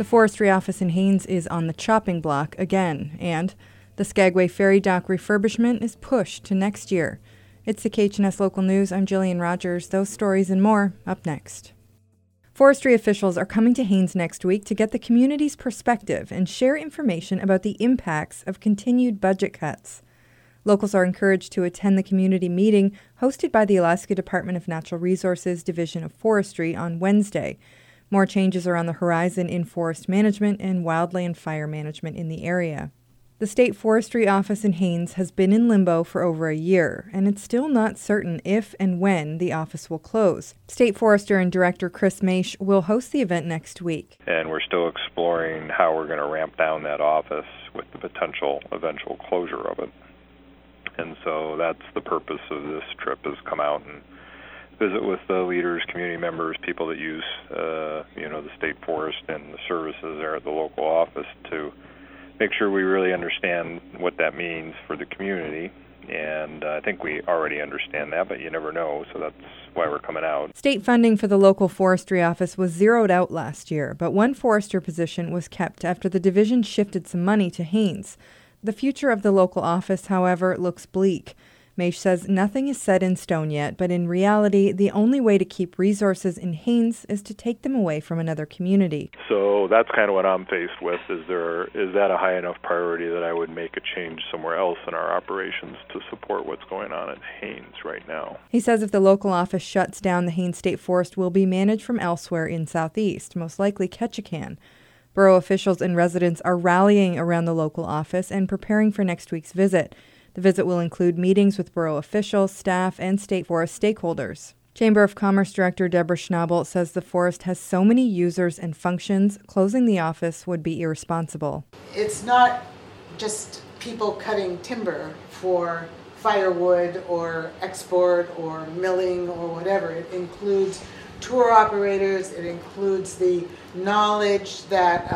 The forestry office in Haines is on the chopping block again, and the Skagway Ferry Dock refurbishment is pushed to next year. It's the KHNS Local News. I'm Jillian Rogers. Those stories and more up next. Forestry officials are coming to Haines next week to get the community's perspective and share information about the impacts of continued budget cuts. Locals are encouraged to attend the community meeting hosted by the Alaska Department of Natural Resources Division of Forestry on Wednesday. More changes are on the horizon in forest management and wildland fire management in the area. The State Forestry Office in Haines has been in limbo for over a year, and it's still not certain if and when the office will close. State Forester and Director Chris Maish will host the event next week. And we're still exploring how we're going to ramp down that office with the potential eventual closure of it. And so that's the purpose of this trip, is come out and visit with the leaders, community members, people that use the state forest and the services there at the local office, to make sure we really understand what that means for the community. And I think we already understand that, but you never know, so that's why we're coming out. State funding for the local forestry office was zeroed out last year, but one forester position was kept after the division shifted some money to Haines. The future of the local office, however, looks bleak. Maish says nothing is set in stone yet, but in reality, the only way to keep resources in Haines is to take them away from another community. So that's kind of what I'm faced with. Is that a high enough priority that I would make a change somewhere else in our operations to support what's going on at Haines right now? He says if the local office shuts down, the Haines State Forest will be managed from elsewhere in Southeast, most likely Ketchikan. Borough officials and residents are rallying around the local office and preparing for next week's visit. The visit will include meetings with borough officials, staff, and state forest stakeholders. Chamber of Commerce Director Deborah Schnabel says the forest has so many users and functions, closing the office would be irresponsible. It's not just people cutting timber for firewood or export or milling or whatever. It includes tour operators. It includes the knowledge that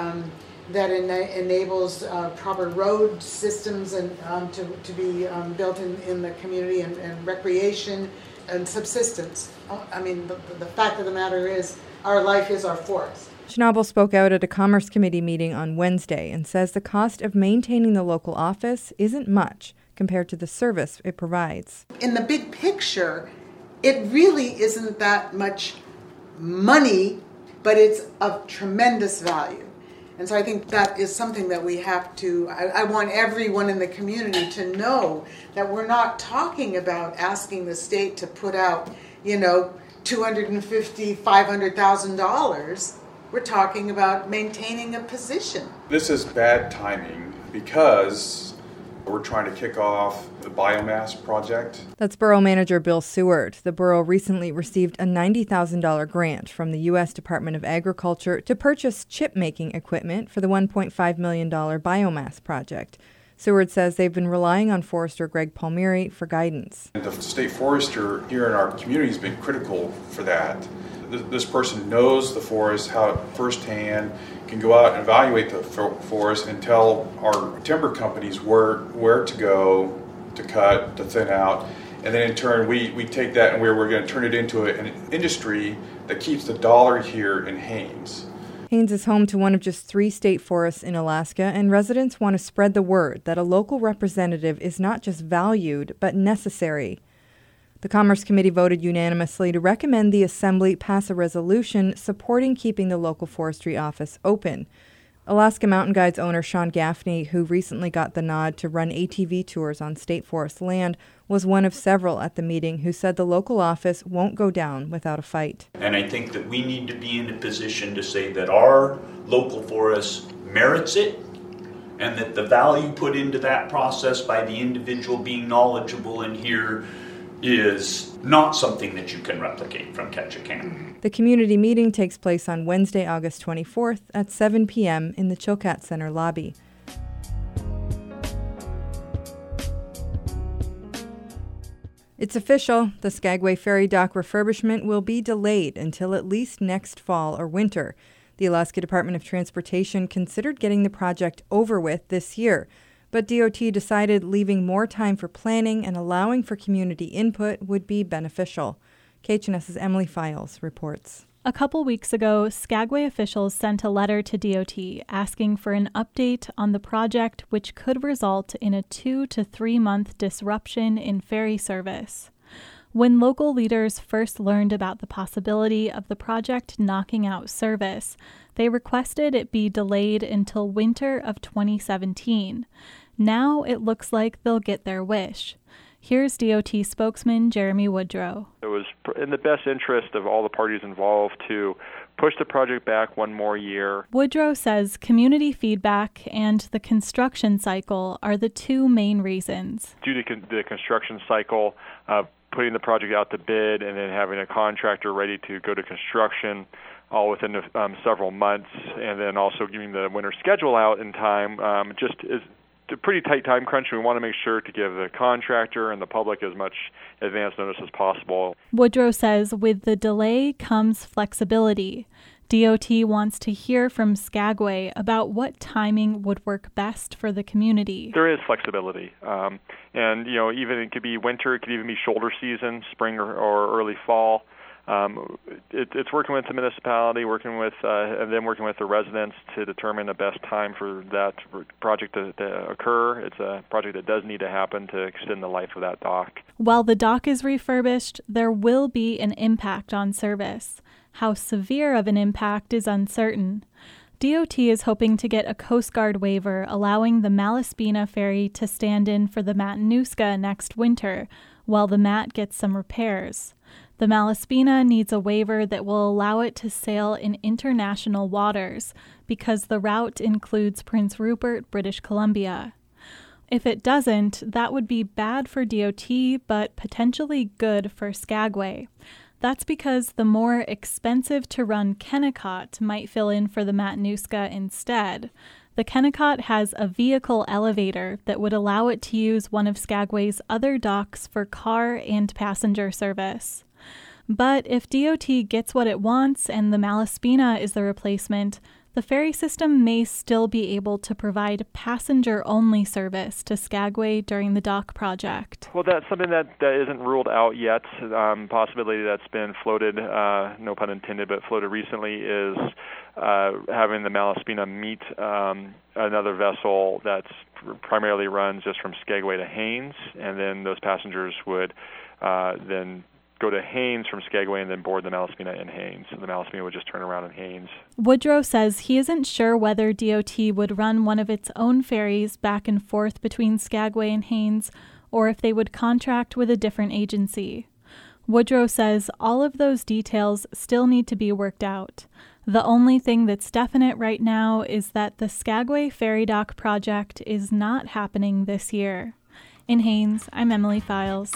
enables proper road systems and to be built in the community, and recreation and subsistence. I mean, the fact of the matter is, our life is our forest. Schnabel spoke out at a Commerce Committee meeting on Wednesday and says the cost of maintaining the local office isn't much compared to the service it provides. In the big picture, it really isn't that much money, but it's of tremendous value. And so I think that is something that we have to, I want everyone in the community to know that we're not talking about asking the state to put out, $250,000, $500,000. We're talking about maintaining a position. This is bad timing because we're trying to kick off the biomass project. That's Borough Manager Bill Seward. The borough recently received a $90,000 grant from the U.S. Department of Agriculture to purchase chip-making equipment for the $1.5 million biomass project. Seward says they've been relying on Forester Greg Palmieri for guidance. The state forester here in our community has been critical for that. This person knows the forest how firsthand, can go out and evaluate the forest and tell our timber companies where to go to cut, to thin out, and then in turn we take that and we're going to turn it into an industry that keeps the dollar here in Haines. Haines is home to one of just 3 state forests in Alaska, and residents want to spread the word that a local representative is not just valued, but necessary. The Commerce Committee voted unanimously to recommend the Assembly pass a resolution supporting keeping the local forestry office open. Alaska Mountain Guides owner Sean Gaffney, who recently got the nod to run ATV tours on state forest land, was one of several at the meeting who said the local office won't go down without a fight. And I think that we need to be in a position to say that our local forest merits it, and that the value put into that process by the individual being knowledgeable in here is not something that you can replicate from Ketchikan. The community meeting takes place on Wednesday, August 24th at 7 p.m. in the Chilkat Center lobby. It's official. The Skagway Ferry Dock refurbishment will be delayed until at least next fall or winter. The Alaska Department of Transportation considered getting the project over with this year, but DOT decided leaving more time for planning and allowing for community input would be beneficial. KHNS's Emily Files reports. A couple weeks ago, Skagway officials sent a letter to DOT asking for an update on the project, which could result in a 2 to 3 month disruption in ferry service. When local leaders first learned about the possibility of the project knocking out service, they requested it be delayed until winter of 2017. Now it looks like they'll get their wish. Here's DOT spokesman Jeremy Woodrow. It was in the best interest of all the parties involved to push the project back one more year. Woodrow says community feedback and the construction cycle are the two main reasons. Due to the construction cycle, putting the project out to bid and then having a contractor ready to go to construction all within several months, and then also giving the winter schedule out in time, just is a pretty tight time crunch. We want to make sure to give the contractor and the public as much advance notice as possible. Woodrow says with the delay comes flexibility. DOT wants to hear from Skagway about what timing would work best for the community. There is flexibility. And, even it could be winter, it could even be shoulder season, spring or early fall. It's working with the municipality, working with the residents to determine the best time for that project to occur. It's a project that does need to happen to extend the life of that dock. While the dock is refurbished, there will be an impact on service. How severe of an impact is uncertain. DOT is hoping to get a Coast Guard waiver allowing the Malaspina ferry to stand in for the Matanuska next winter, while the Mat gets some repairs. The Malaspina needs a waiver that will allow it to sail in international waters because the route includes Prince Rupert, British Columbia. If it doesn't, that would be bad for DOT, but potentially good for Skagway. That's because the more expensive to run Kennecott might fill in for the Matanuska instead. The Kennecott has a vehicle elevator that would allow it to use one of Skagway's other docks for car and passenger service. But if DOT gets what it wants and the Malaspina is the replacement, the ferry system may still be able to provide passenger-only service to Skagway during the dock project. Well, that's something that isn't ruled out yet. Possibility that's been floated, no pun intended, but floated recently is having the Malaspina meet another vessel that's primarily runs just from Skagway to Haines, and then those passengers would then go to Haines from Skagway and then board the Malaspina in Haines. And the Malaspina would just turn around in Haines. Woodrow says he isn't sure whether DOT would run one of its own ferries back and forth between Skagway and Haines, or if they would contract with a different agency. Woodrow says all of those details still need to be worked out. The only thing that's definite right now is that the Skagway Ferry Dock project is not happening this year. In Haines, I'm Emily Files.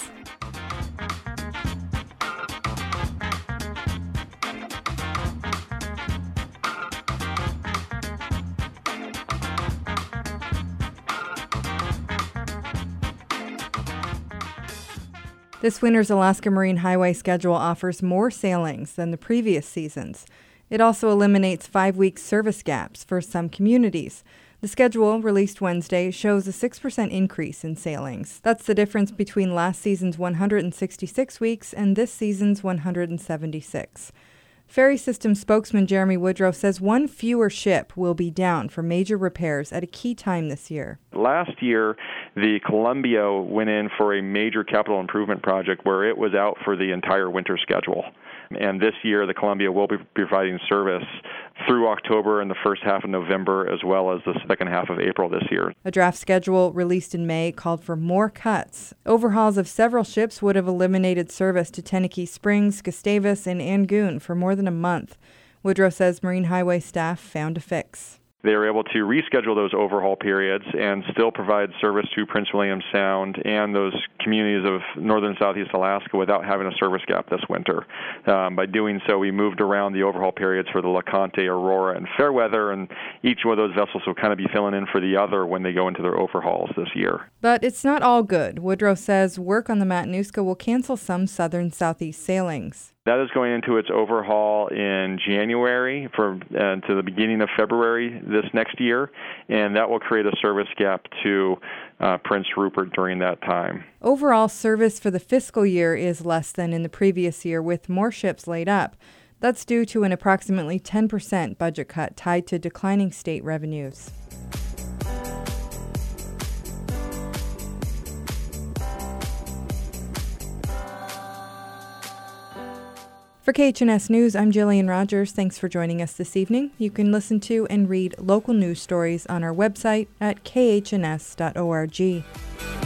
This winter's Alaska Marine Highway schedule offers more sailings than the previous seasons. It also eliminates 5-week service gaps for some communities. The schedule, released Wednesday, shows a 6% increase in sailings. That's the difference between last season's 166 weeks and this season's 176. Ferry system spokesman Jeremy Woodrow says one fewer ship will be down for major repairs at a key time this year. Last year, the Columbia went in for a major capital improvement project where it was out for the entire winter schedule. And this year, the Columbia will be providing service through October and the first half of November, as well as the second half of April this year. A draft schedule released in May called for more cuts. Overhauls of several ships would have eliminated service to Tenakee Springs, Gustavus, and Angoon for more than a month. Woodrow says Marine Highway staff found a fix. They were able to reschedule those overhaul periods and still provide service to Prince William Sound and those communities of northern and southeast Alaska without having a service gap this winter. By doing so, we moved around the overhaul periods for the LeConte, Aurora, and Fairweather, and each one of those vessels will kind of be filling in for the other when they go into their overhauls this year. But it's not all good. Woodrow says work on the Matanuska will cancel some southern-southeast sailings. That is going into its overhaul in January to the beginning of February this next year, and that will create a service gap to Prince Rupert during that time. Overall service for the fiscal year is less than in the previous year, with more ships laid up. That's due to an approximately 10% budget cut tied to declining state revenues. For KHNS News, I'm Jillian Rogers. Thanks for joining us this evening. You can listen to and read local news stories on our website at khns.org.